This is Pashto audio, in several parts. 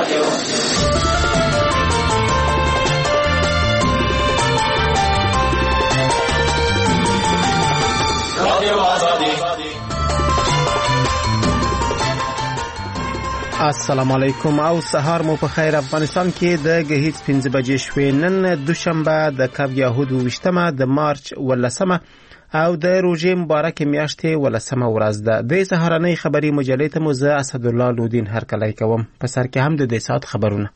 السلام علیکم او سهار مو په خیر. افغانستان کې د غهیج 5 بجې شوې. نن دوشنبه د کب یهود 28 د مارچ 18 او د روزې مبارک میاشتې 18 ورځ ده. د سهارنۍ خبری مجلې ته مو زه اسدالله لودین هرکلی کوم. په سر کې هم د دې ساعت خبرونه.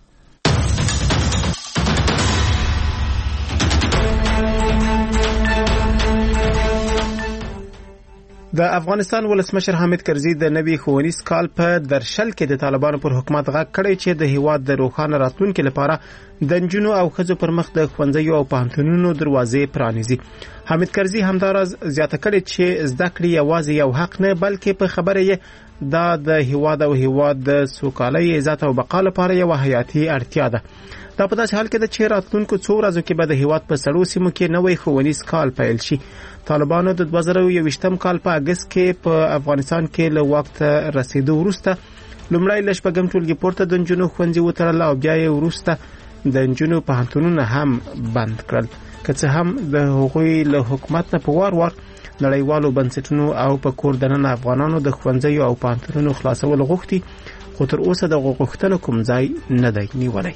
د افغانستان ولسمشر حامد کرزي د نوي ښوونیز کال په درشل کې د طالبانو پر حکومت غږ کړی چې د هیواد د روښانه راتلونکي لپاره د نجونو او ښځو پر مخ د ښوونځیو او پوهنتونونو دروازې پرانیزي. حامد کرزي همداراز زیاته کړې چې زده کړې یوازې یو حق نه بلکې په خبره یې دا د هیواد او هیواد د سوکالۍ، عزت او بقا لپاره یو حیاتي اړتیا ده. دا په داسې حال کې ده چې راتلونکو څو ورځو کې به د هیواد په سړو سیمو کې نوی ښوونیز کال پیل شي. طالبانو د 2021 کال په اگست کې په افغانستان کې له واک ته رسیدو وروسته لومړی له شپږم ټولګي پورته د نجونو ښوونځي وتړل او بیا یې وروسته د نجونو پوهنتونونه هم بند کړل. که څه هم د هغوی له حکومت نه په وار وار نړیوالو بنسټونو او په کور دننه افغانانو د ښوونځیو او پوهنتونونو خلاصول غوښتي، خو تر اوسه د غوښتنو کوم ځای نه دی نیولی.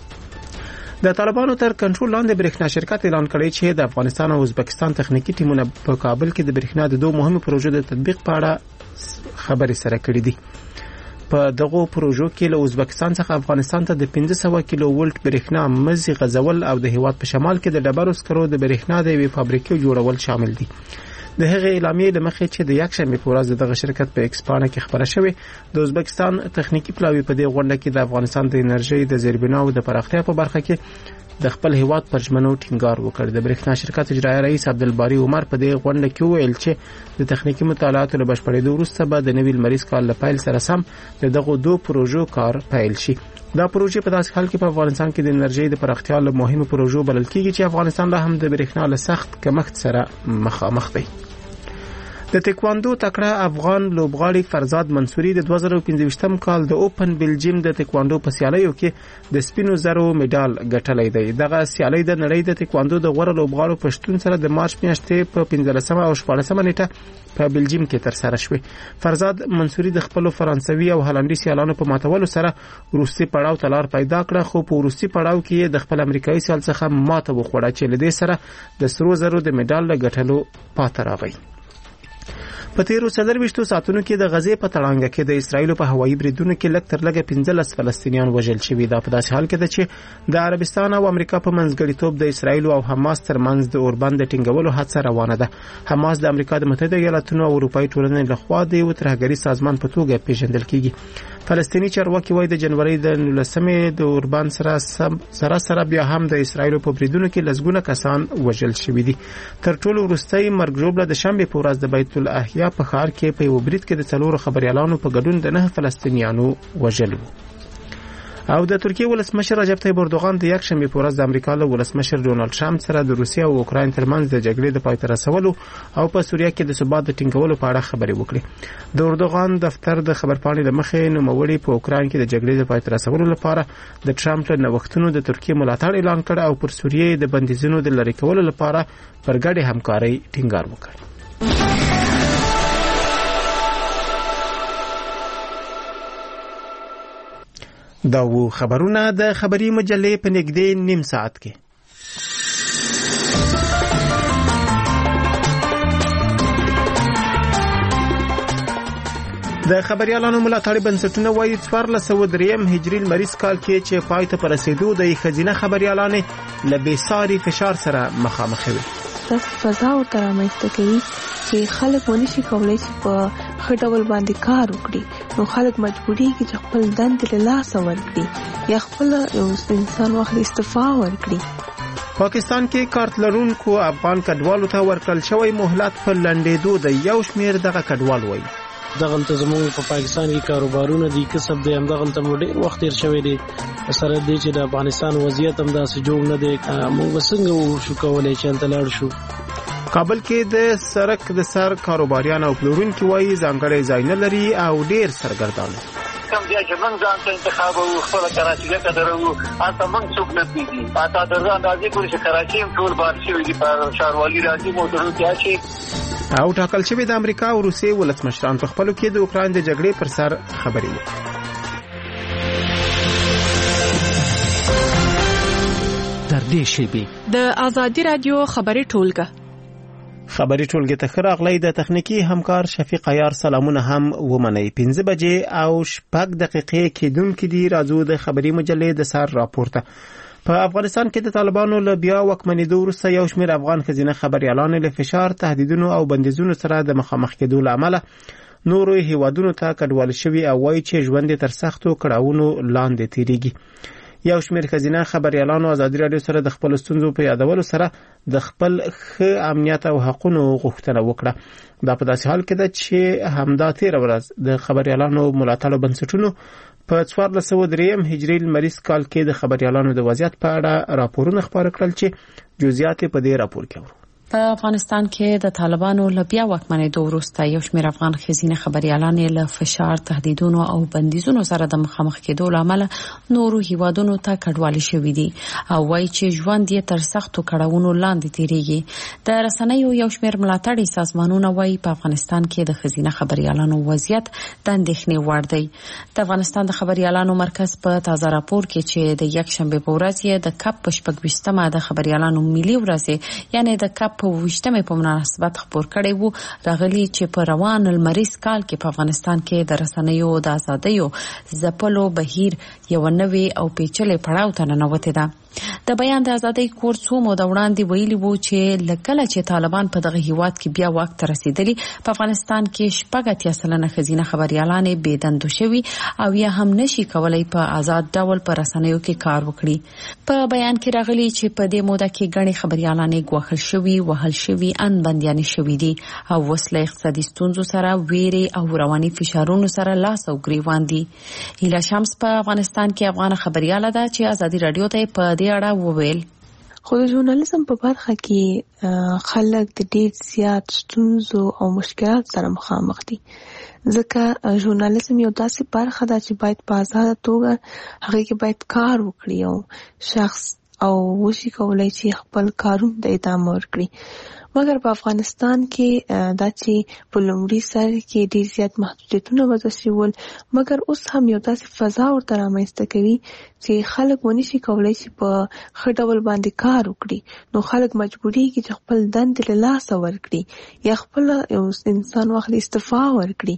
د طالبانو تر کنټرول لاندې برېښنا شرکت اعلان کړی چې د افغانستان او ازبکستان تخنیکی ټیمونه په کابل کې د برېښنا د دوه مهمو پروژو د تطبیق په اړه خبرې سره کړې دي. په دغه پروژو کې له ازبکستان څخه افغانستان ته د 1500 کیلو ولټ برېښنا مزي غځول او د هیواد په شمال کې د ډبرو سکرو د برېښنا د یوې فابریکې جوړول شامل دي. د هغې اعلامیې له مخې چې د یکشنبې په ورځ دغه شرکت په ایکسپانه کې خبره شوې، د ازبکستان تخنیکی پلاوی په دې غونډه کې د افغانستان د انرژي د زیربناو د پراختیا په برخه کې د خپل هیواد پر ژمنو ټینګار وکړ. د برېښنا شرکت اجرایي رئیس عبدالباری عمر په دې غونډه کې وویل چې د تخنیکی مطالعاتو له بشپړېدو وروسته به د نوي لمریز کال له پیل سره سم د دغو دوه پروژو کار پیل شي. دا پروژې په داسې حال کې په افغانستان کې د انرژي د پراختیا له مهمو پروژو بلل کېږي چې افغانستان لا هم د برېښنا له سخت کمښت سره مخامخ دی. د تکواندو تکړه افغان لوبغاړي فرزاد منصوري د 2015 کال د اوپن بلجیم د تکواندو په سیالیو کې د سپینو زرو میډال ګټلی دی. دغه سیالي د نړۍ د تکواندو د غوره لوبغاړو په شتون سره د مارچ میاشتې په 15 او 14 نیټه په بلجیم کې ترسره شوه. فرزاد منصوري د خپل فرانسوي او هالندي سیالانو په ماتولو سره وروستي پړاو ته لار پیدا کړه، خو په وروستي پړاو کې د خپل امریکایي سیال څخه ماته وخوړه چې له دې سره د سرو زرو د میډال ګټلو پاتې راغی. په تیرو 24 ساعتونو کې د غزې په تړانګه کې د اسرایل په هوایي بریدونو کې لږ تر لږه 15 فلسطینیان وژل شوي. دا په داسې حال کې ده چې د عربستان او امریکا په منځګړیتوب د اسرایل او حماس ترمنځ د اوربند د ټینګولو هڅه روانه ده. حماس د امریکا د متحده ایالاتونو او اروپایي ټولنې لخوا د یو ترهګري سازمان په توګه پیژندل کیږي. فلسطینی چارواکي وایي د جنوري د 19 د اوربند سره بیا هم د اسرایل په بریدونو کې لږونه کسان وژل شوي دي. تر ټولو وروستۍ مرګ ژوبله د شنبې په ورځ د بیت الاحیا په ښار کې په یو برید کې د 4 خبريالانو په ګډون د 9 فلسطینیانو وژل. او د ترکیه ولسمشر رجب طیب اردوغان د یکشنبې په ورځ د امریکا له ولسمشر ډونالد ټرمپ سره د روسیې او اوکراین ترمنځ د جګړې د پای ته رسولو او په سوریه کې د ثبات د ټینګولو په اړه خبرې وکړې. د اردوغان دفتر د خبرپاڼې له مخې نوموړي په اوکراین کې د جګړې د پای ته رسولو لپاره د ټرمپ له نوښتونو د ترکیه ملاتړ اعلان کړ او پر سوریه د بندیزونو د لرې کولو لپاره پر ګډې همکارۍ ټینګار وکړ. دا و خبرونه د خبری مجلې په نږدې نیم ساعت کې. د خبريالانو ملاتړ بنسټونه وایي 1403 هجري لمریز کال کې چې پای ته رسیدو د خزینه خبريالانو له بېساري فشار سره مخامخ وي. فضا او ترامسته کوي چې خلک ونشي کولای چې په خټول باندې کار وکړي، نو خلک مجبوري کې چې خپل دند له لاس ورکړي یا خپل انسان واخلي استعفا ورکړي. پاکستان کې کارت لرونکو افغان کډوالو ته ورکړل شوی مهلت په لنډېدو د یو شمیر دغه کډوال وایي. دغلته زموږ په پاکستان کې کاروبارونه دي، کسب دی، هم دغلته مو ډېر وخت تیر شوی دی. سره دی چې د افغانستان وضعیت هم داسې جوړ نه دی، موږ څنګه وشو کولی چې هلته لاړ شو. کابل کې د سرک د سر کاروباریان او پلورونکي وایي ځانګړی ځای نه لري او ډېر سرګردان. کوم ځای چې موږ ځان ته انتخاب او خپل کراچي ته درو اته موږ څوک نه پیږي اته درځه اندازې کولی چې کراچي ټول بار شي د ښاروالي راځي موټرو کې اچي او ټاکل شوی د امریکا او روسیې ولسمشران په خپلو کې د اوکراین د جګړې پر سر خبرې وکړي. در دې شیبې د آزادي رادیو خبري ټولګه خبري ټولګه ته خراغلی د تخنیکی همکار شفیق عیار سلامونه هم ومنئ. 5 بجې او 6 دقیقې کېدونکې دي. راځو د خبري مجلې د سر راپورته. په افغانستان کې د طالبانو له بیا واکمنېدو وروسته یو شمېر افغان ښځینه خبریالان له فشار، تهدیدونو او بندیزونو سره د مخامخ کېدو له امله نورو هیوادونو ته کډوال شوي او وایي چې ژوند یې تر سختو کړاوونو لاندې تیریږي. یو شمېر ښځینه خبریالانو ازادي راډیو سره د خپل ستونزو په یادولو سره د خپل ښه امنیت او حقونو غوښتنه وکړه. دا په داسې حال کې ده چې همدا تېره ورځ د خبریالانو ملاتړو بنسټونو په 1403 هجري لمریز کال کې د خبریالانو د وضعیت په اړه راپورونه خپاره کړل چې جزئیات په دې راپور کې اورو. په افغانستان کې د طالبانو له بیا واکمنېدو وروسته یو شمېر افغان ښځینه خبریالان له فشار، تهدیدونو او بندیزونو سره د مخامخ کېدو له امله نورو هیوادونو ته کډوالي شوي دي او وایي چې ژوند یې تر سختو کړاوونو لاندې تیریږي. د رسنیو یو شمېر ملاتړي سازمانونه وایي په افغانستان کې د ښځینه خبریالانو وضعیت د اندېښنې وړ دی. د افغانستان د خبریالانو مرکز په تازه راپور کې چې د یکشنبې په ورځ یې د کپ په 26مه د خبریالانو ملي ورځ یعنی د کپ په 28مې په مناسبت خبر کړی وو، راغلی چې په روان لمریز کال کې په افغانستان کې د رسنیو د ازادیو ځپلو بهیر یو نوې او پیچلې پړاو ته ننوتې ده. د بیان د ازادۍ کور څو موده وړاندې ویلي وو چې لکه چې طالبان په دغه هیواد کې بیا واک ته رسیدلی، په افغانستان کې 80% ښځینه خبریالانې بې دندو شوي او یا هم نشي کولای په آزاد ډول په رسنیو کې کار وکړي. په بیان کې راغلی چې په دې موده کې ګڼې خبریالانې ګواښل شوي، وهل شوي، ان بندیانې شوي دي او اوس له اقتصادي ستونزو سره، ویرې او رواني فشارونو سره لاس او ګریوان دي. هیله شمس په افغانستان کې افغان خبریاله ده چې ازادي رادیو ته په دې اړه وویل. خو د ژورنالیزم په برخه کې خلک د ډېر زیات ستونزو او مشکلات سره مخامخ دي، ځکه ژورنالیزم یو داسې برخه ده چې باید په آزاده توګه هغه کې باید کار وکړي او شخص او وشي کولای چې خپل کارونه د ادامه ورکړي. مګر په افغانستان کې دا چې په لومړي سر کې ډېر زیات محدودیتونه وضع شول، مګر اوس هم یو داسې فضا ورته رامنځته کوي چې خلک ونشي کولای چې په ښه ډول باندې کار وکړي. نو خلک مجبورېږي چې خپل دندې له لاسه ورکړي یا خپل یو انسان واخلي استعفا ورکړي،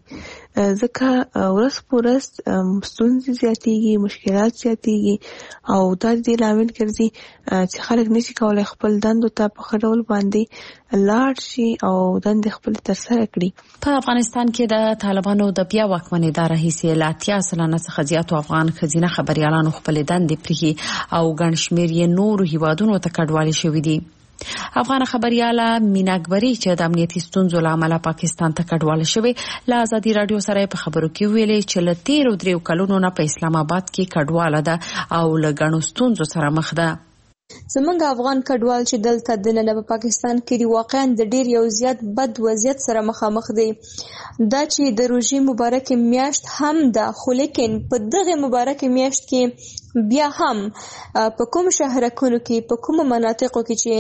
ځکه ورځ په ورځ ستونزې زیاتېږي، مشکلات زیاتېږي او دا د دې لامل ګرځي چې خلک نشي کولای خپل دندو ته په ښه ډول باندې لاړ شي او دندې خپل ترسره کړي. په افغانستان کې د طالبانو د بیا واکمنېدا راهیسې له 80% څخه زیاتو افغان ښځینه خبریالانو خپلې دندې پرېښي او ګڼ شمېر یې نورو هیوادونو ته کډوالي شوي دي. افغان خبریاله مینا اکبري چې د امنیتي ستونزو له امله پاکستان ته کډواله شوې، له ازادي راډیو سره په خبرو کې ویلي چې له 13 کلونو نه په اسلام آباد کې کډواله ده او له ګڼو ستونزو سره مخ ده. زمونږ افغان کډوال چې دلته دننه په پاکستان کې دی واقعا د ډیر یو زیات بد وضعیت سره مخامخ دی. دا چې د روژې مبارک میاشت هم ده، خو لیکن په دغه مبارک میاشت کې بیا هم په کوم شهرکونو کې په کوم مناطقو کې چې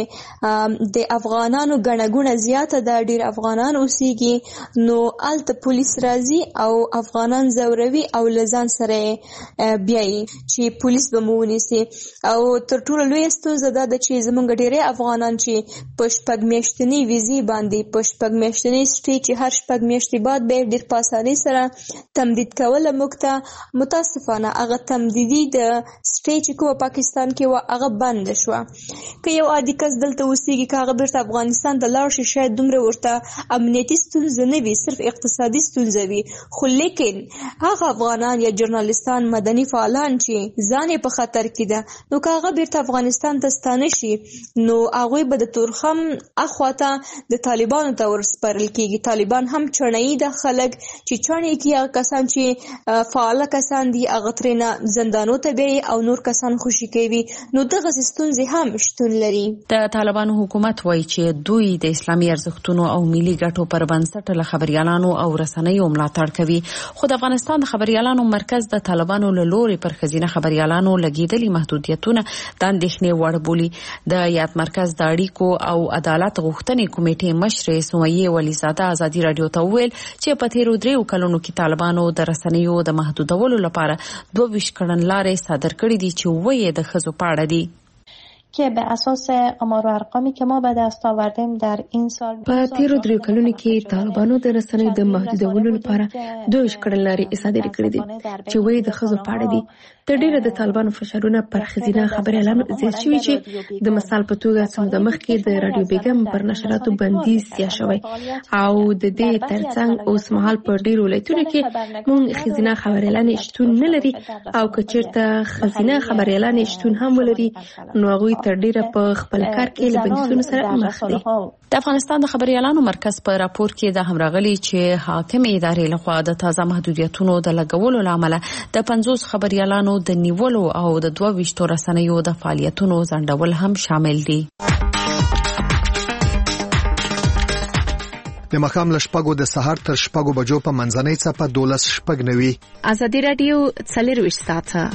د افغانانو ګڼه زیاته ده، ډیر افغانان اوسېږي، نو الته پولیس راځي او افغانان زوروي او لزان سره بیایي چې پولیس به مو ونیسي. او تر ټولو لویه ستونزه دا ده چې زمونږ ډیری افغانان چې په 6 میاشتنۍ ویزې باندې په 6 میاشتنۍ سټې چې هر 6 میاشتې بعد به ډیر په اسانۍ سره تمدید کوله موږ ته، متاسفانه هغه تمدیدي د سټې چې کومه پاکستان کې وه هغه بند شوه. که یو عادي کس دلته اوسېږي، که هغه بیرته افغانستان ته لاړ شي، شاید دومره ورته امنیتي ستونزه نه وي، صرف اقتصادي ستونزه وي. خو لیکن هغه افغانان یا ژورنالیستان، مدني فعالان چې ځان یې په خطر کې ده، نو که هغه بیرته افغانستان ته ته ستانه شي نو هغوی به د تورخم اخواته د طالبانو ته ورسپارل کیږي. طالبان هم چڼه‌يي د خلک چې چڼې کوي، هغه کسان چې فعاله کسان دي هغه ترېنه زندانو ته بیایي او نور کسان خوشي کوي. نو دغه ستونزې هم شتون لري. د طالبانو حکومت وایي چې دوی د اسلامي ارزښتونو او ملي ګټو پر بنسټ له خبريالانو او رسنیو ملاتړ کوي. خو د افغانستان د خبريالانو مرکز د طالبانو له لوري پر ښځینه خبريالانو لګیدلي محدودیتونه د اندېښنې وړ بولي. د یاد مرکز د اړیکو او عدالت غوښتنې کمیټې مشرې سمیه ولیزاده ازادي رادیو ته وویل چې په تیرو 3 کلونو کې طالبانو د رسنیو د محدودولو لپاره 22 کړنلارې صادر کړې دي چې وایي د ښځو په اړه دي. که به اساس آمار و ارقامی که ما به دست آوردیم در این سال په تیرو 3 کلونو کې طالبانو د رسنیو د محدودولو لپاره 22 کړنلارې صادرې کړې دي چې وایي د ښځو په اړه دي. د ډیره د طالبانو فشارونه پر ښځینه خبريالانو زیات شوي چې د مثال په توګه څه مخکې د رادیو بیګم پر نشراتو بندیز یا شوی او د دې ترڅنګ اوس مهال په ډیرو ولایتونو کې مونږ ښځینه خبريالانې شتون نه لري او که چیرته ښځینه خبريالانې شتون هم ولري نو هغوی تر ډیره په خپل کار کې له بندیزونو سره مخ دي. د افغانستان د خبريالانو مرکز په راپور کې د همراغلي چې حاکم ادارې لخوا د تازه محدودیتونو د لګولو لامل د 50 خبريالانو د نیولو او د 22 رسنیو د فعالیتونو ځنډول هم شامل دي. د مخام له شپږو د سهار تر شپږو بجو په منځنۍ څپه 12:09 ازادي رادیو 24 ساعته.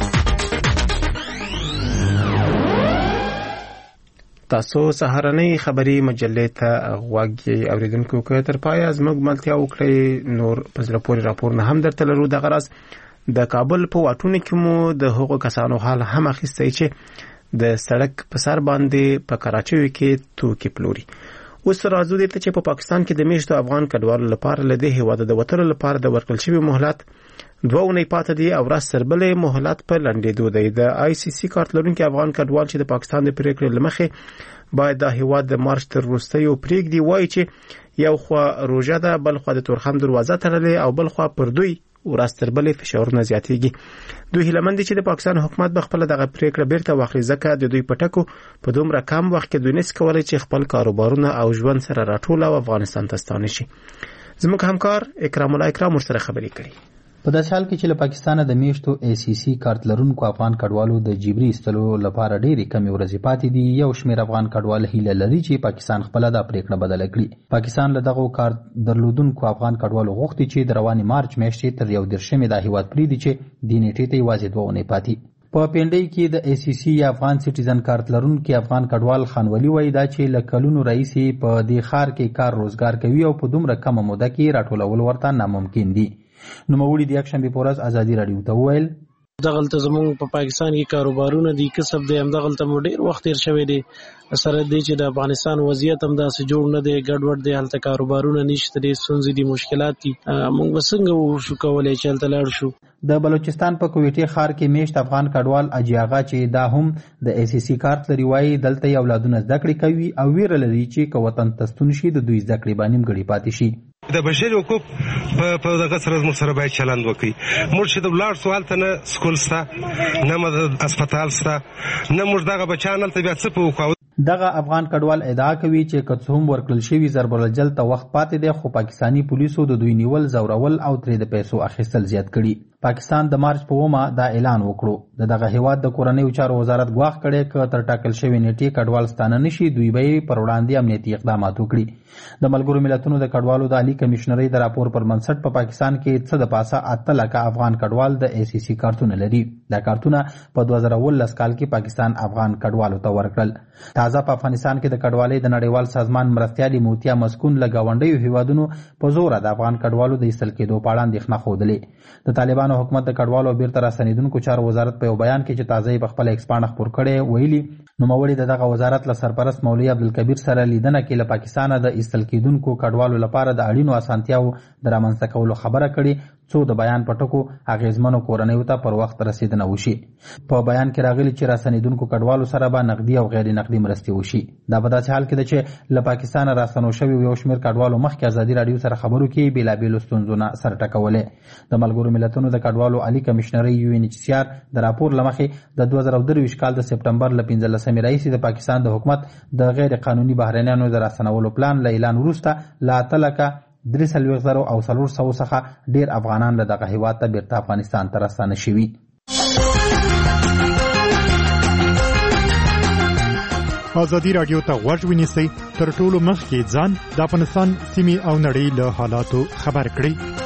تاسو سهارنۍ خبری مجلې ته غوږی اوریدونکو کې تر پای زموږ ملتیا وکړي. نور پزله پوري راپور نه هم درته لرو. د غرض د کابل په واټونو کې مو د هغو کسانو حال هم اخیستی چې د سړک په سر باندې په کراچۍ کې توکي پلوري. اوس راځو دې ته چې په پاکستان کې د میشتو افغان کډوالو لپاره لدې هیواده د وتلو لپاره د ورکړل شوی مهلت 2 اونۍ پاتې دي او ورځ سربلې مهلت په لنډېدو دی. د آی سی سی کارت لرونکي افغان کډوال چې د پاکستان د پریکړې لمخې باید د هیواد د مارچ تر وروستیو پریږدي وایي چې یو خوا روژه ده، بل خوا د تورخم دروازه تړلې او بل خوا پر دوی ورځ تربلې فشارونه زیاتېږي. دوی هیلمن دي چې د پاکستان حکومت به خپل دغه پریکړه بیرته واخلي ځکه د دوی په ټکو په دومره کم وخت کې دوی نشي کولای چې خپل کاروبارونه او ژوند سره راټول او افغانستان ته ستانه شي. زموږ همکار اکرام الله اکرام ورسره خبرې کړي. په داسې حال کې چې له پاکستانه د میشتو ای سی سی کارت لرونکو افغان کډوالو د جبري ایستلو لپاره ډېرې کمې ورځې پاتې دي، یو شمېر افغان کډوال هیله لري چې پاکستان خپله دا پریکړه بدله کړي. پاکستان له دغو کارت درلودونکو افغان کډوالو غوښتي چې د روانې مارچ میاشتې تر 19 دا هیواد پرېږدي چې دې نیټې ته یوازې 2 اونۍ پاتې. په پینډۍ کې د ای سی سی یا افغان سټیزن کارت لرونکي افغان کډوال خانولي وایي دا چې له کلونو راهیسې په دې ښار کې کار روزګار کوي او په دومره کمه موده کې راټولول ورته ناممکن دي. نوموړي د یکشنبې په ورځ ازادي رادیو ته وویل دغلته زموږ په پاکستان کې کاروبارونه دي، کسب دی، همدغلته مو ډېر وخت تېر شوی دی. سره دی چې د افغانستان وضعیت هم داسې جوړ نه دی، ګډوډ دی، هلته کاروبارونه نشته، ډېر ستونزې دي، مشکلات دي. موږ به څنګه وشو کولی چې هلته لاړ شو. د بلوچستان په کویټې ښار کې میشت افغان کډوال اجي آغا چې دا هم د ای سی سی کارت لري وایي دلته یې اولادونه زده کړې کوي او ویره لري چې که وطن ته ستون شي د دوی زده کړې به نیمګړې پاتې شي. د بشري حقوق په دغه سره موږ سره باید چلند وکړي. موږ چې د ولاړ سو هلته نه سکول شته، نه هسپتال شته، نه موږ دغه بچیان هلته بیا څه په وکړو. دغه افغان کډوال ادعا کوي چې که څه هم ورکړل شوي ضرب الجل ته وخت پاتې دی خو پاکستاني پولیسو د دوی نیول، زورول او ترې د پیسو اخیستل زیات کړي. پاکستان د مارچ په 9 دا اعلان وکړو. دغه هیواد د کورنیو چارو وزارت ګواښ کړی که تر ټاکل شوې نیټې کډوال ستانه نشي دوی به یې پر وړاندې امنیتي اقدامات وکړي. د ملګرو ملتونو د کډوالو د عالي کمیشنرۍ د راپور پر بنسټ په پاکستان کې څه د پاسه 8 لکه افغان کډوال د ای سی سی کارتونه لري. دا کارتونه په 2019 کال کې پاکستان افغان کډوالو ته ورکړل. تازه په افغانستان کې د کډوالۍ د نړیوال سازمان مرستیالي موتیا مسکون له ګاونډیو هیوادونو په زوره د افغان کډوالو د ایستل کېدو په اړه اندېښنه ښودلې. د طالبانو حکومت د کډوالو او بیرته راستنېدونکو چارو وزارت په یو بیان کې چې تازه یې په خپله ایکس پاڼه خپور کړی ویلي نوموړي د دغه وزارت له سرپرست مولوي عبدالکبیر سره لیدنه کې له پاکستانه د ایستل کېدونکو کډوالو لپاره د اړینو اسانتیاو د رامنځته کولو خبره کړې څو د بیان پټکو اغیزمنو کورنیو ته پر وخت رسیدنه وشي. په بیان کې راغلي چې راستنیدونکو کډوالو سره به نقدي او غیر نقدي مرستې وشي. دا په داسې حال کې ده چې له پاکستانه راستنو شوي یو شمېر کډوالو مخکې ازادي راډیو سره خبرو کې بېلابېلو ستونزو سر ټکولې. د ملګرو ملتونو د کډوالو عالي کمشنرۍ UNHCR د راپور له مخې د 2023 کال د سپټمبر له 15 راهیسې د پاکستان د حکومت د غیر قانوني بهرنیانو د راستنولو پلان له اعلان وروسته لا تلکه 3,000 او 400 څخه ډیر افغانان له دغه هیواد ته بیرته افغانستان ته راستانه شوي. ازادي راډیو ته غوږ ونیسئ، تر ټولو مخکې ځان د افغانستان سیمې او نړۍ له حالاتو خبر کړئ.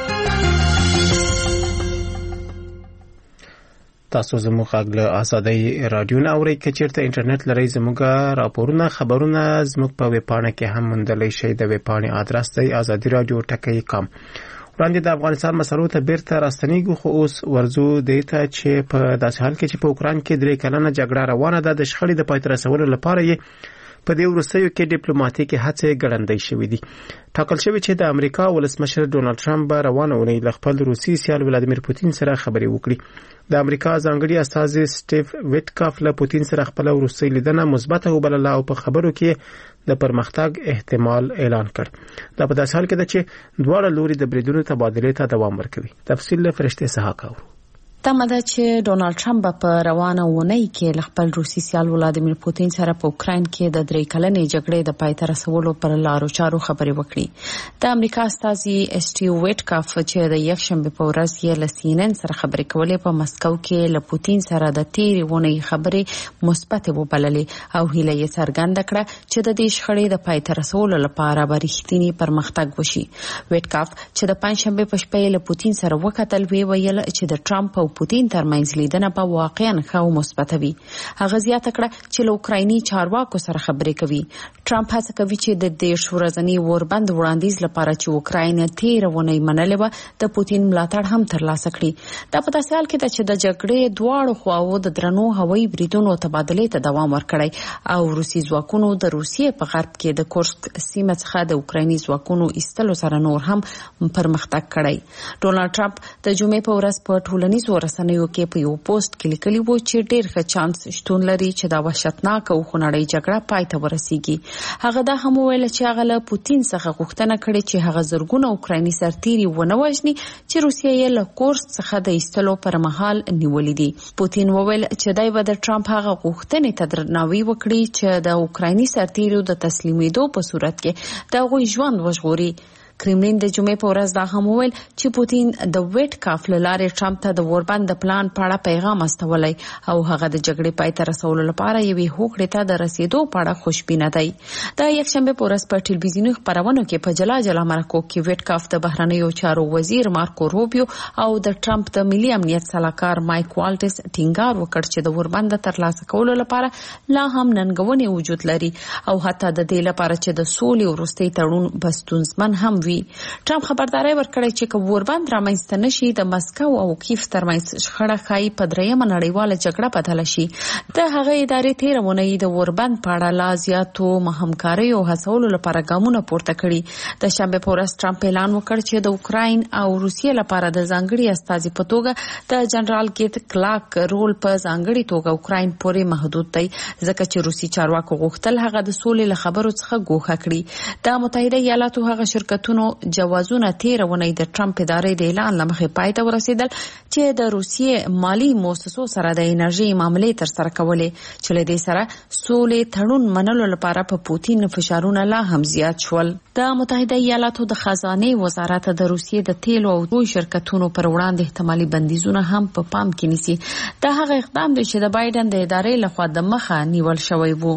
تاسو زموږ غږ له ازادي راډیو نه اورئ. که چیرته انټرنیټ لرئ زموږ راپورونه خبرونه زموږ په ویب پاڼه کې هم موندلی شئ. د ویب پاڼې آدرس دی azadiradiotakai.com. وړاندې د افغانستان مسلو ته بیرته راستنیږو، خو اوس ورځو دی ته چې په داسې حال کې چې په اوکراین کې 3 کلنه جګړه روانه ده، د شخړې د پای ته رسولو لپاره یې په دې وروستیو کې ډیپلوماټیکي هڅې ګړندۍ شوې دي. ټاکل شوی چې د امریکا ولسمشر ډونالد ټرمپ به روانه اونۍ له خپل روسي سیال ولادیمیر پوتین سره خبرې وکړي. د امریکا ځانګړي استازي سټیف ویټکاف له پوتین سره خپل وروستۍ لیدنه مثبته وبلله او په خبرو کې د پرمختګ احتمال اعلان کړ. دا په داسې حال کې ده چې دواړه لوري د بریدونو تبادلې ته دوام ورکوي. تفصیل له فرشته سحاق اورو. تمه ده چې ډونالد ټرمپ په روانه اونۍ کې خپل روسي سیال ولادیمیر پوتین سره په اوکراین کې د 3 کلنې جګړې د پای ته رسولو پر لارو چارو خبرې وکړي. د امریکا استازي سټیو ویټکاف چې د یکشنبه په ورځ یې له CNN سره خبرې کولې په مسکو کې له پوتین سره د تیرې اونۍ خبرې مثبته وبللې او هیله یې څرګنده کړه چې د دې شخړې د پای ته رسولو لپاره به رښتینی پرمختګ وشي. ویټکاف چې د پنځشنبه په شپه له پوتین سره وکتل ویل چې د ټرمپ او پوتین ترمنځ لیدنه په واقعا ښه او مثبته وي. هغه زیاته کړه چې له اوکرایني چارواکو سره خبرې کوي. ټرمپ هڅه کوي چې د 10 ورځني وربند وړاندیز لپاره چې اوکراین تیر ونی منلې و د پوتین ملاتړ هم ترلاسه کړي. دا په داسې حال کې ده چې د جګړې دواړو خواوو د درنو هوایي بریدونو تبادلې ته دوام ورکړی او روسي ځواکونو د روسیې په غرب کې د کورسک سیمه څخه د اوکرایني ځواکونو ایستلو سره نور هم پرمختګ کړی. ډونالد ټرمپ د جمعې په ورځ په ټولنیزو رسنیو کې په یو پوسټ کې لیکلی و چې ډېر ښه چانس شتون لري چې دا وحشتناک او خونړۍ جګړه پای ته ورسیږي. هغه دا هم ویل چې هغه له پوتین څخه غوښتنه کړې چې هغه زرګونه اوکرایني سرتیري ونه وژني چې روسیه یې له کورس څخه د ایستلو پر مهال نیولې دي. پوتین وویل چې دای به د ټرمپ هغه غوښتنې ته درناوی وکړي چې د اوکرایني سرتیرو د تسلیمېدو په صورت کې د هغوی ژوند وژغوري. کرملین د جمعې په ورځ دا هم وویل چې پوتین د ویټکاف له لارې ټرمپ ته د وربند پلان په اړه پیغام استولی او هغه د جګړې پای ته رسولو لپاره یوې هوکړې ته د رسیدو په اړه خوشبینه دی. د یکشنبه په ورځ په ټلویزیوني خپرونو کې په جلا جلا مرکو کې ویټکاف د بهرنیو چارو وزیر مارکو روبیو او د ټرمپ د ملي امنیت سلاکار مایک والټس ټینګار وکړ چې د وربند ترلاسه کولو لپاره لا هم ننګونې وجود لري او حتی د دې لپاره چې د سولې وروستي تړون بستونزمن هم ټرمپ خبرداري ورکړې چې که وربند رامنځته نشي د مسکو او کیف ترمنځ شخړه ښایي په درېیمه نړیواله جګړه بدله شي. د هغه ادارې تېره اونۍ د وربند په اړه لا زیاتو همکاریو او هڅولو لپاره ګامونه پورته کړي. د شنبې په ورځ ټرمپ اعلان وکړ چې د اوکراین او روسیې لپاره د ځانګړي استازي په توګه د جنرال ګیت کلاک رول په ځانګړي توګه اوکراین پورې محدود دی ځکه چې روسي چارواکو غوښتل هغه د سولې له خبرو څخه ګوښه کړي. د متحده ایالاتو هغه شرکتونو جوازونه تیر ونی د ټرمپ ادارې د اعلان لمخې پای ته ورسېدل چې د روسیې مالی مؤسسو سره د انرژي معاملې تر سره کولې چې له دې سره سولې تړون منلو لپاره په پوتین فشارونه لا هم زیات شول. د متحده ایالاتو د خزانه وزارت د روسیې د تیلو او دوی شرکتونو پر وړاندې احتمالي بندیزونه هم په پام کې نیسي. دا هغه اقدام دی چې د بایدن د ادارې لخوا د مخه نیول شوی وو.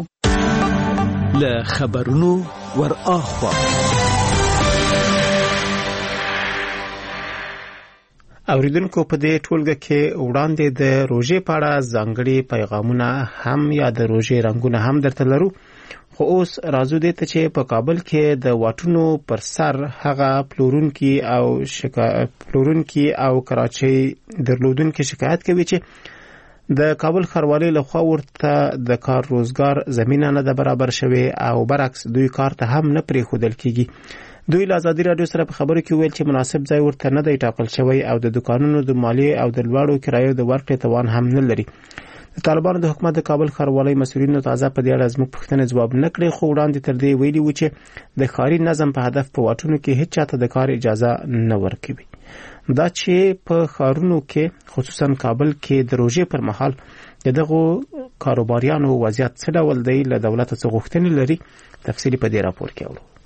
له خبرونو ور اخوا اوریدونکو په دې ټولګه کې وړاندې د روژې په اړه ځانګړي پیغامونه هم یا د روژې رنگونه هم درته لرو. خو اوس راځو دې ته چې په کابل کې د واټونو پر سر هغه پلورونکي او کراچۍ درلودونکي شکایت کوي چې د کابل ښاروالۍ لخوا ورته د کار روزګار زمینه نه ده برابر شوې او برعکس دوی کار ته هم نه پرېښودل کیږي. دوی له ازادي راډیو سره په خبرو کې ویل چې مناسب ځای ورته نه دی ټاکل شوی او د دکانونو د مالیې او د لوړو کرایو د ورکړې توان هم نه لري. د طالبانو د حکومت د کابل ښاروالۍ مسؤلینو تازه په دې اړه زموږ پوښتنې ځواب نه کړې، خو وړاندې تر دې ویلي وو چې د ښاري نظم په هدف په واټونو کې هیڅ چاته د کار اجازه نه ورکوي. دا چې په ښارونو کې خصوصا کابل کې د روژې پر مهال د دغو کاروباریانو وضعیت څه ډول دی، له دولت څخه غوښتنې لري. تفصیلي په دې راپور کې اورو.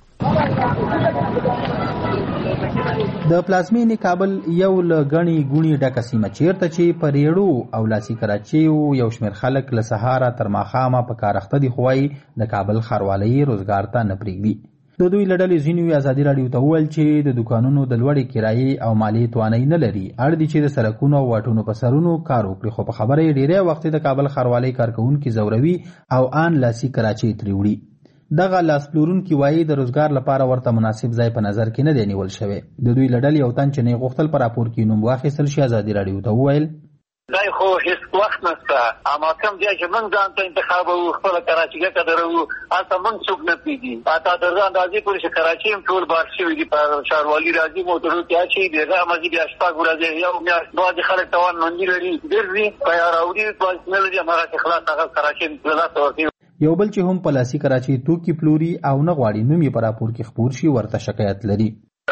د پلازمینې کابل یو لګنی ګونی ډکه سیمه چیرته چې پر ریړو او لاسي کراچیو یو شمېر خلک له سهاره تر ماښامه په کار اخته دي، خو د کابل ښاروالۍ روزګار ته نه پرېږدي. د دوی له ډلې ځینو ازادي راډیو ته وویل چې د دوکانونو د لوړې کرایې او مالیې توانایي نه لري، اړ دي چې د سړکونو او واټونو په سرونو کار وکړي، خو په خبره یې ډېری وخت د کابل ښاروالۍ کارکوونکي زوروي او آن لاسي کراچۍ ترې وړي. دغه لاس پلورونکي وایي د روزګار لپاره ورته مناسب ځای په نظر کې نه دی نیول شوی. د دوی له ډلې یو تن چې نه غوښتل په راپور کې نوم واخیستل شي ازادي راډیو ته وویل دا خو هیڅ وخت نشته، اما کوم ځای چې موږ ځان ته انتخاب وو خپل کراچۍ کې درو هلته موږ څوک نه پیږي. اته درځه اندازې پورې چې کراچۍ هم ټول بار شوي دي په ښاروالي راځي موټرو کې اچي دغه مزي بیا شپږ ورځې یو میاشت بعد خلک توان منځي لري ګرځي تیار اوري پاس نه لري هغه خلاص هغه کراچۍ ځلا ته یو بل چې هم پلاسي کراچۍ توکي پلوري او نه غواړي نوم یې په راپور کې خپور شي ورته شکایت لري.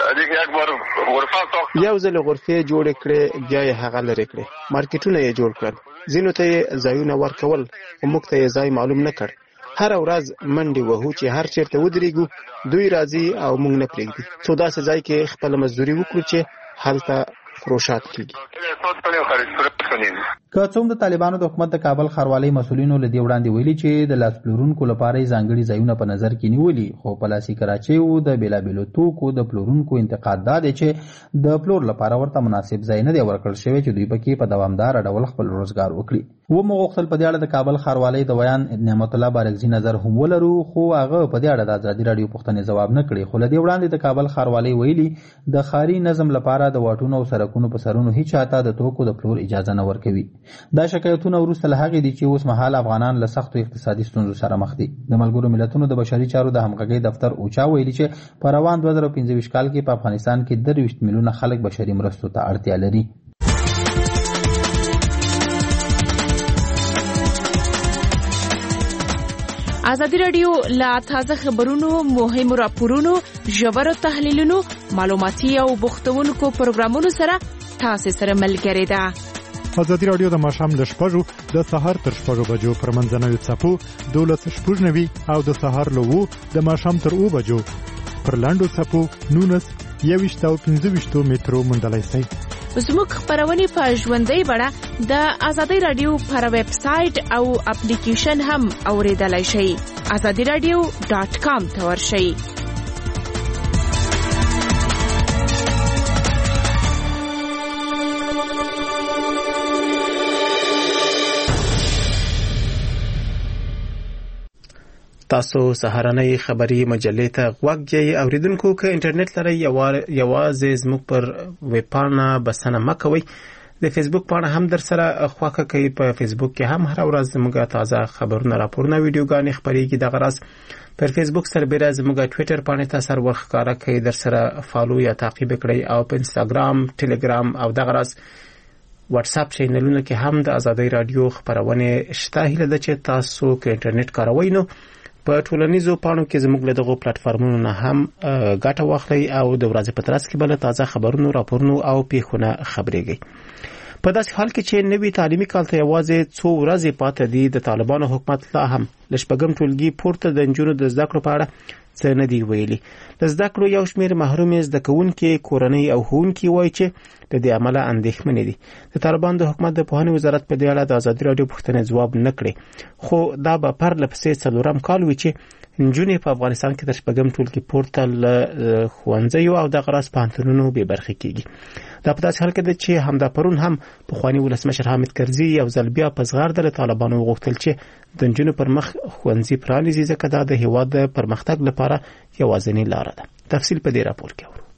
یو ځل غرفې جوړ کړې بیا یې هغه لري کړې، مارکیټونه یې جوړ کړل، ځینو ته یې ځایونه ورکول او موږ ته یې ځای معلوم نه کړ. هر ورځ منډې وهو چې هر چیرته ودرېږو دوی راځي او موږ نه پرېږدي. څو داسې ځای کې خپل مزدوري وکړو چې هلته فروشات کیږي. که څوم د طالبانو د حکومت د کابل ښاروالۍ مسؤلینو له دې وړاندې ویلي چې د لاس پلورونکو لپاره ځانګړي ځایونه په نظر کې نیولي، خو پلاسي کراچیو د بیلابیلو توکو د پلورونکو انتقاد دا دی چې د پلور لپاره ورته مناسب ځای نه دی ورکړل شوی چې دوی پکې په دوامدار ډول خپل روزګار وکړي. ومو غوښتل په دې اړه د کابل ښاروالۍ د بیان نعمت الله بارکزي نظر هم ولرو، خو هغه په دې اړه د ازادي راډیو پوښتنې ځواب نه کړي. خو له دې وړاندې د کابل ښاروالۍ ویلي د ښاري نظم لپاره د واټونو او سړکونو په سرونو هیڅ چاته د توکو د پلور اجازه نه ورکوي. دا شکایتونه وروسته له هغې دي چې اوس مهال افغانان له سختو اقتصادي ستونزو سره مخ دي. د ملګرو ملتونو د بشري چارو د همغږۍ دفتر اوچا ویلي چې په روان 2025 کال کې په افغانستان کې 23 میلیونه خلک بشري مرستو ته اړتیا لري. ازادي راډیو لا تازه خبرونو، مهمو راپورونو، ژورو تحلیلونو، معلوماتي او بوختونکو پروګرامونو سره تاسو سره ملګری ده. ازادي راډیو د ماښام له 6 د سهار تر 6 بجو پر منځنوي څپو 12:90 او د سهار له 2 د ماښام تر 2 بجو پر لاندو څپو 19 او 15 مترو موندلای شئ. زموږ خبرونه په ژوندۍ بڼه د ازادي راډیو پر ویب سټ او اپلیکیشن هم اوریدلای شئ. azadiradio.com ته ورشئ. تاسو سهارنۍ خبري مجلې ته غوږ یې اوریدونکو که انټرنیټ لرئ یوازې زموږ پر ویب پاڼه بسنه مکوئ. د فیسبوک پاڼه هم در سره خواکه کوي. په فیسبوک کې هم هر ورځ زموږ تازه خبرونه، راپورونه، ویډیوګانې خپرېږي. دغه راز پر فیسبوک سربېره زموږ ټویټر پاڼې ته سر ورښکاره کوي، در سره فالو یا تعقیب کړئ. او په انستاګرام، ټلګرام او دغه راز واتس اپ چینلونو کې هم د ازادي راډیو خبرونه شته. هیله ده چې تاسو که انټرنیټ کاروئ نو په ټولنیزو پاڼو کې زموږ له دغو پلیټفارمونو نه هم ګټه واخلئ او د ورځې په ترڅ کې بل تازه خبرونو، راپورونو او پیښونه خبرېږئ. په داسې حال کې چې نوي تعلیمي کال ته یوازې څو ورځې پاتې دي، د طالبانو حکومت لا هم له شپږم ټولګي پورته د نجونو د زده کړو په اړه څه نه دي ویلي. د زده کړو یو شمېر محرومې زده کوونکي، کورنۍ او ښوونکي وایي چې د دې عمله اندېښمنې دي. د طالبانو د حکومت د پوهنې وزارت په دې اړه د ازادي راډیو پوښتنې ځواب نه کړې، خو دا به پرله پسې څلورم کال وي چې نجونې په افغانستان کې د شپږم ټولګي پورته له ښوونځیو او دغه راز پوهنتونونو بې برخې کېږي. دا په داسې حال کې ده چې همدا پرون هم پخواني ولسمشر حامد کرزي یو ځل بیا په زغرده له طالبانو وغوښتل چې د نجونو پر مخ ښوونځي پرانیزي، ځکه دا د هېواد د پرمختګ لپاره یوازینۍ لاره ده. تفصیل په دې راپور کې اورو.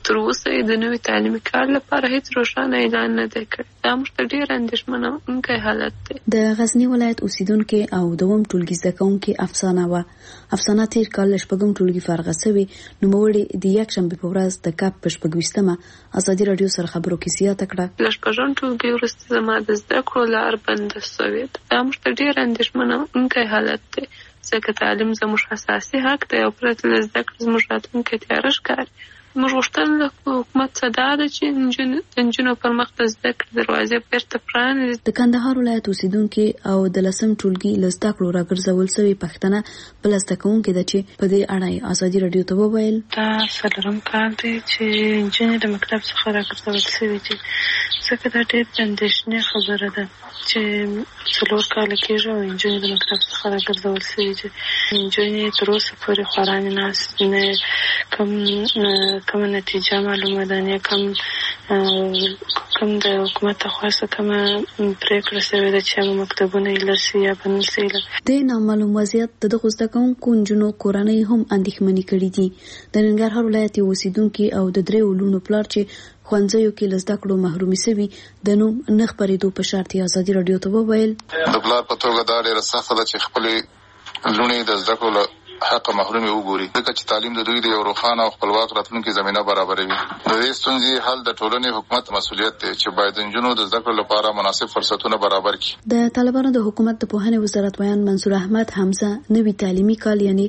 تر اوسه د نوي تعلیمي کال لپاره هیڅ روښانه اعلان نه دی کړی. دا موږ ته ډېر اندېښمنونکی حالت دی. د غزني ولایت اوسیدونکي او دوم ټولګي زده کوونکي افسانه وه. افسانه تېر کال له 6 ټولګي فارغه سوې. نوموړې د یکشنبې په ورځ د کاپ په 26مه ازادي راډیو سره خبرو کې زیاته کړه. له 6 ټولګي وروسته زما د زده کړو لار بنده شوې ده. دا موږ ته ډېر اندېښمنونکی حالت دی، ځکه تعلیم زموږ اساسي حق دی او پرته له زده کړې زموږ راتلونکی تیاره ښکاري. موږ غوښتنه له حکومت څخه دا ده چې د نجونو پر مخ د زده کړې دروازې بیرته پرانیزي. د کندهار ولایت اوسیدونکي او د 10 ټولګي له زده کړو راګرځول شوې پښتنه بله زده کوونکې ده چې په دې اړه ازادي راډیو ته وویل. دا 4م کال دی چې نجونې د مکتب څخه راګرځول شوې دي، ځکه دا ډېر د اندېښنې خبره ده چې 4 کاله کېږي او نجونې د مکتب څخه راګرځول شوې دي. نجونې تر اوسه پورې خورانې ناستې نه کومه نتیجه معلومه ده، نه کوم د حکومت لخوا څخه کومه پرېکړه شوې ده چې مکتبونه ایله شي یا به نه شي. د نامعلوم وضعیت د دغو زده کوونکو نجونو کورنۍ هم اندېښمنې کړي دي. د ننګرهار ولایت اوسیدونکي او د 3 لونو پلار چې ښوونځیو کې له زده کړو محرومي شوي د نوم نه خپرېدو په شرط یې ازادي راډیو ته وویل. د پلار په توګه دا ډېره سخته ده چې خپلې لوڼې د زده کړو له حق محرومي وګوري، ځکه چې تعلیم د دوی د یو روښانه او خپلواک راتلونکي زمینه برابروي. د دې ستونزې حل د ټولنې حکومت مسؤلیت دی چې باید د نجونو د زده کړو لپاره مناسب فرصتونه برابر کړي. د طالبانو د حکومت د پوهنې وزارت ویان منصور احمد حمزه نوي تعلیمي کال یعنی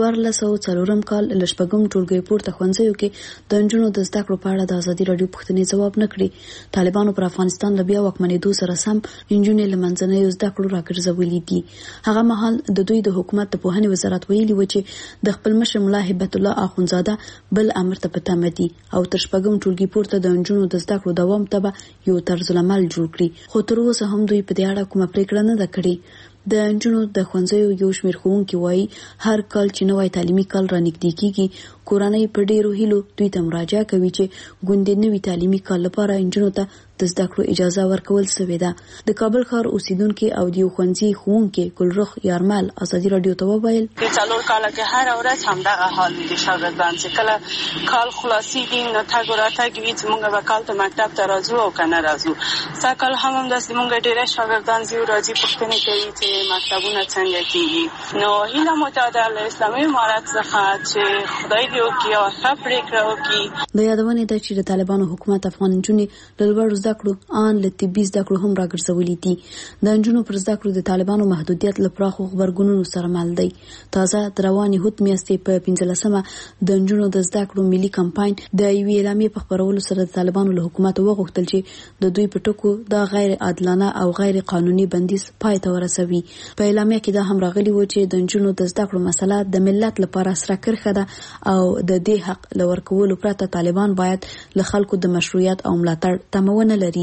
1404 کال له 6 ټولګي پورته ښوونځیو کې د نجونو د زده کړو په اړه د ازادي راډیو پوښتنې ځواب نه کړي. طالبانو پر افغانستان له بیا واکمنېدو سره سم نجونې له منځنیو زده کړو راګرځولې دي. هغه مهال د دوی د حکومت د پوهنې وزارت ویلي و چې د خپل مشر ملا هبت الله اخونزاده بل امر ته په تمه دي او تر 6 ټولګي پورته د نجونو د زده کړو دوام ته یو طرز العمل جوړ کړي. خو تر اوسه هم دوی په دې اړه کومه پریکړه نه ده کړې. د نجونو د ښوونځیو یو شمېر ښوونکي وایي هر کال چې نوی تعلیمي کال را نږدې کیږي کورنۍ په ډېرو هیلو دوی ته مراجعه کوي چې ګوندې نوي تعلیمي کال لپاره نجونو ته د زده کړو اجازه ورکول شوې ده. د کابل ښار اوسیدونکي او د یو ښوونځي ښوونکي ګلرخ یارمل ازادي راډیو ته وویل. د 4 کاله کې هر ورځ همدغه حال دی شاګردان چې کله کال خلاصېږي نو تګ راتګ وي چې موږ به کال ته مکتب ته راځو او که نه راځو. سږکال هم همداسې موږ ډېری شاګردان ځو راځي پوښتنې کوي چې مکتبونه څنګه کېږي. نو هیله مو دا ده له اسلامي امارت څخه چې خدای دې وکړي او ښه پرېکړه وکړي. د یادونې ده چې د طالبانو حکومت افغان نجونې له لوړو زده کړو ان له طبي زده کړو هم راګرځولې دي. د نجونو پر زده کړو د طالبانو محدودیت له پراخو غبرګونونو سره مل دی. تازه د روانې هوت میاشتې په 15مه د نجونو د زده کړو ملي کمپاین د یوې اعلامیې په خپرولو سره د طالبانو له حکومت وغوښتل چې د دوی په ټکو دا غیر عادلانه او غیر قانوني بندیز پای ته ورسوي. په اعلامیه کې دا هم راغلي و چې د نجونو د زده کړو مسله د ملت لپاره سره کرښه ده او د دې حق لور کولو پرته طالبان باید له خلکو د مشروعیت او ملاتړ تمونه لري.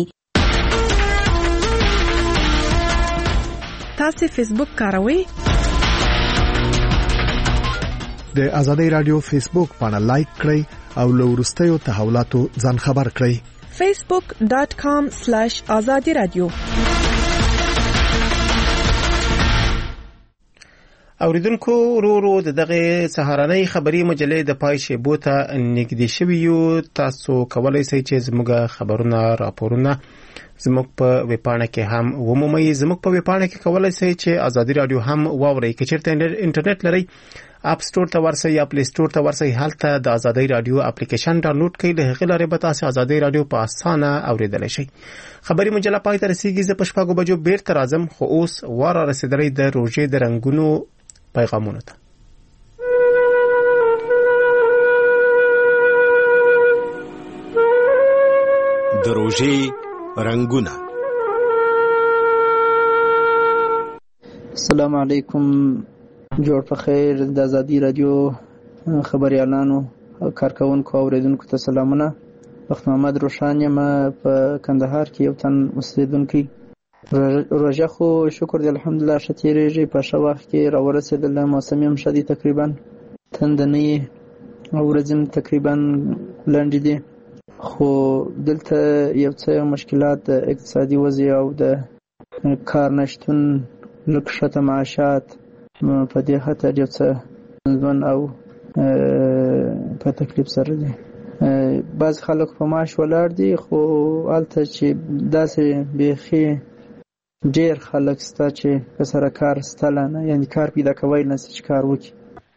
تاسو فیسبوک کاروئ؟ د ازادي راډیو فیسبوک باندې لایک کړئ او له وروستیو تحولاتو ځان خبر کړئ. facebook.com/azadi radio. اوریدونکو ورو د دغه سهارنۍ خبري مجلې د پای شیبو ته نږدې شوي یو. تاسو کولای شئ چې زموږ خبرونه راپورونه زموږ په ویبپاڼه کې هم ومومئ. زموږ په ویبپاڼه کې کولای شئ چې ازادي راډیو هم واورئ. که چېرته انټرنیټ لرئ اپ سټور ته ورسئ یا پلی سټور ته ورسئ، هلته د ازادي راډیو اپلیکیشن ډاونلوډ کړئ. له هغې لارې به تاسو ازادي راډیو په اسانه اوریدلی شئ. خبري مجله پای ته رسیږي. زه په 6 بجو بیرته راځم، خو اوس وار رسېدلی د روژې د رنګونو پیغامونو ته. د روژې رنګونه. السلام علیکم، جوړ په خیر. د ازادي راډیو خبريالانو کارکونکو او اوریدونکو ته سلامونه. وخت محمد روشان یم په کندهار کې یو تن اوسیدونکی. روژه خو شکر دی الحمدلله ښه تېرېږي. په ښه وخت کې راورسېدله، موسم هم ښه دی، تقریبا تندنۍ ورځې تقریبا لنډې دي. خو دلته یو څه مشکلات د اقتصادي وضع او د کار نشتون، لږ ښکته معاشات په دې خاطر یو څه ځوان او په تکلیف سره دی. بعض خلک په معاش ولاړ دي خو هلته چې داسې بیخي ډېر خلک شته چې ورسره کار شته نه، یعنې کار پیدا کوی نه شي چې کار وکړي.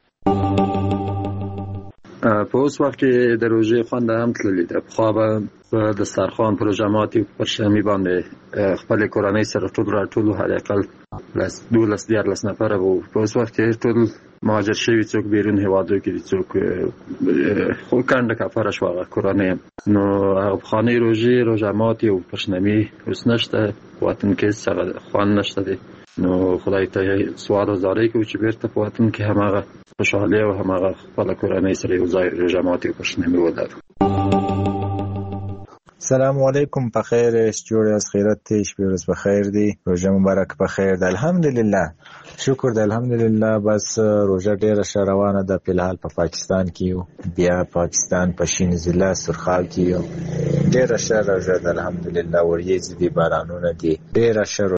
په اوس وخت کې د روژې خوند هم تللی ده. پخوا به په دسترخوان پروژه ماتي پر شمې باندې خپلې کورنۍ سره ټول راټولو، حداقل 12-14 نفره به وو. په اوس وخت کې ټول مهاجر شوي، څوک بیرون هېوادو کې دي، څوک خو کنډه کفره شوه هغه کورنۍ. نو هغه پخوانۍ روژه ماتي او پرشنمي اوس نشته، وطن کې هېڅ هغه خوند نشته دی. نو خدای ته سوال او زاری کوو چې بیرته په وطن کې هماغه خوشحالي او هماغه خپله کورنۍ سره یو ځای روژه ماتي او پرشنمي ولرو. سلام علیکم، په خیر است، جوړ از خیرت دی، شپې ورځ په خیر دی، روژه مبارک په خیر ده. الحمدلله، شکر ده، الحمدلله. بس روژه ډیره ښه روانه ده. په الحال په پاکستان کې یو، بیا پاکستان په شین ضلع سرخال کې یو، ډیره ښه روژه ده الحمدلله. وریځې دي، بارانونه دي، ډیره ښه